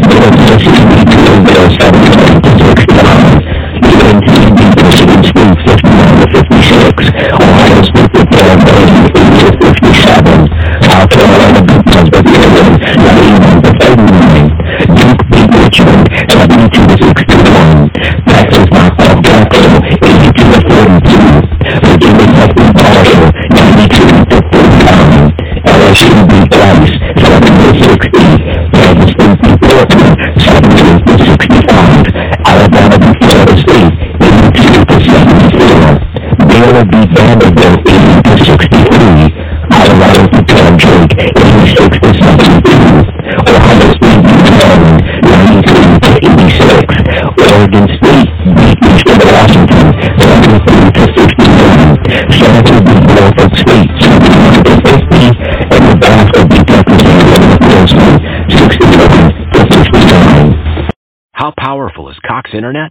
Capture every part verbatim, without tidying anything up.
Ohio State football going eighty to fifty-seven. South Carolina beat Presbyterian ninety-one to thirty-nine. Duke beat Richmond seventy-two to sixty-one. Texas knocked off Glasgow eighty-two to forty-two. Virginia Tech beat Marshall ninety-two to forty-nine. L S U beat Rice seventy to sixty. Kansas State beat Portland seventy-eight to sixty-five. Alabama beat Florida State eighty-two to seventy-four. Baylor beat Vanderbilt eighty to sixty-three. Colorado beat Drake eighty-six to seventy-two. Ohio State beat Maryland ninety-three to eighty-six. Oregon State beat Eastern Washington seventy-three to fifty-one. Stanford beat Norfolk State seventy-one to fifty. And Nebraska beat Texas A and M sixty-one to fifty-nine. How powerful is Cox Internet?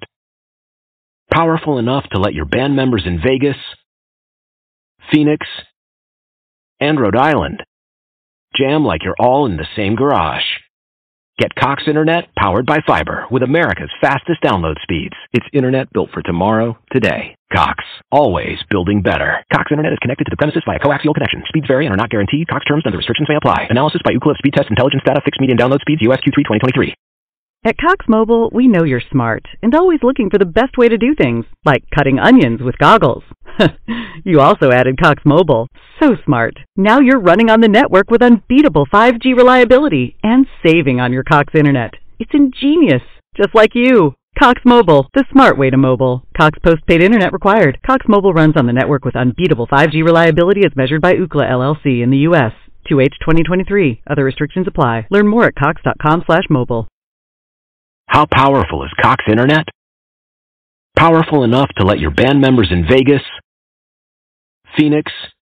Powerful enough to let your band members in Vegas, Phoenix, and Rhode Island jam like you're all in the same garage. Get Cox Internet powered by fiber with America's fastest download speeds. It's internet built for tomorrow, today. Cox, always building better. Cox Internet is connected to the premises via coaxial connection. Speeds vary and are not guaranteed. Cox terms and other restrictions may apply. Analysis by Ookla Speed Test Intelligence Data. Fixed median download speeds. U S Q three twenty twenty-three. At Cox Mobile, we know you're smart and always looking for the best way to do things, like cutting onions with goggles. You also added Cox Mobile. So smart. Now you're running on the network with unbeatable five G reliability and saving on your Cox Internet. It's ingenious, just like you. Cox Mobile, the smart way to mobile. Cox postpaid internet required. Cox Mobile runs on the network with unbeatable five G reliability as measured by Ookla L L C in the U S two H twenty twenty-three. Other restrictions apply. Learn more at cox.com slash mobile. How powerful is Cox Internet? Powerful enough to let your band members in Vegas, Phoenix,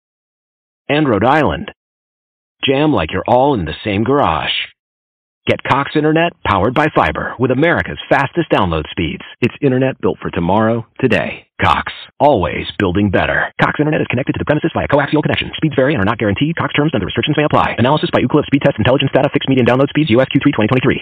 and Rhode Island jam like you're all in the same garage. Get Cox Internet powered by fiber with America's fastest download speeds. It's internet built for tomorrow, today. Cox, always building better. Cox Internet is connected to the premises via coaxial connection. Speeds vary and are not guaranteed. Cox terms and other restrictions may apply. Analysis by Ookla Speed Test Intelligence Data. Fixed median download speeds. U S Q three twenty twenty-three.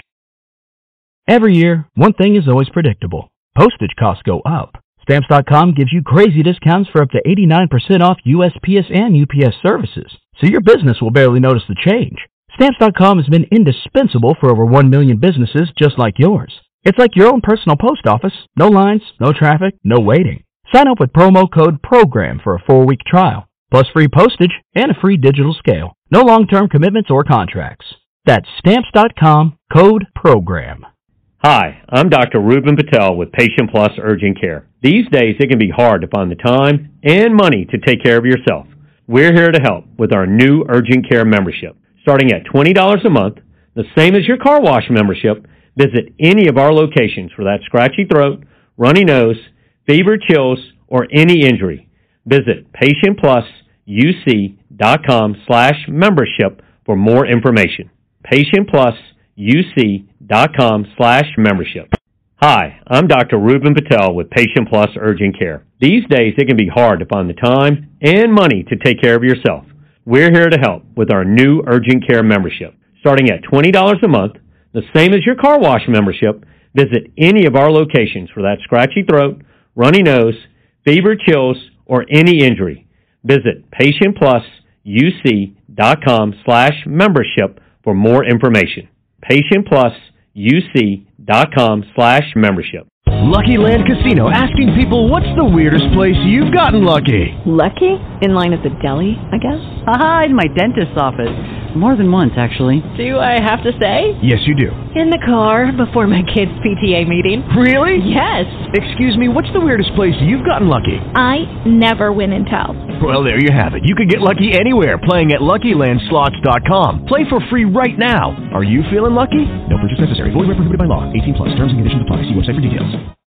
Every year, one thing is always predictable. Postage costs go up. Stamps dot com gives you crazy discounts for up to eighty-nine percent off U S P S and U P S services, so your business will barely notice the change. Stamps dot com has been indispensable for over one million businesses just like yours. It's like your own personal post office. No lines, no traffic, no waiting. Sign up with promo code PROGRAM for a four-week trial, plus free postage and a free digital scale. No long-term commitments or contracts. That's Stamps dot com, code PROGRAM. Hi, I'm Doctor Ruben Patel with Patient Plus Urgent Care. These days, it can be hard to find the time and money to take care of yourself. We're here to help with our new Urgent Care membership. Starting at twenty dollars a month, the same as your car wash membership, visit any of our locations for that scratchy throat, runny nose, fever, chills, or any injury. Visit patient plus u c dot com slash membership for more information. patient plus u c dot com slash membership. Hi, I'm Doctor Ruben Patel with Patient Plus Urgent Care. These days, it can be hard to find the time and money to take care of yourself. We're here to help with our new Urgent Care membership. Starting at twenty dollars a month, the same as your car wash membership, visit any of our locations for that scratchy throat, runny nose, fever, chills, or any injury. Visit patient plus u c dot com slash membership for more information. patient plus u c dot com slash membership. Lucky Land Casino, asking people, what's the weirdest place you've gotten lucky? Lucky? In line at the deli, I guess? Aha, in my dentist's office. More than once, actually. Do I have to say? Yes, you do. In the car before my kids' P T A meeting. Really? Yes. Excuse me, what's the weirdest place you've gotten lucky? I never win and tell. Well, there you have it. You can get lucky anywhere, playing at Lucky Land Slots dot com. Play for free right now. Are you feeling lucky? No purchase necessary. Void where prohibited by law. eighteen plus. Terms and conditions apply. See website for details.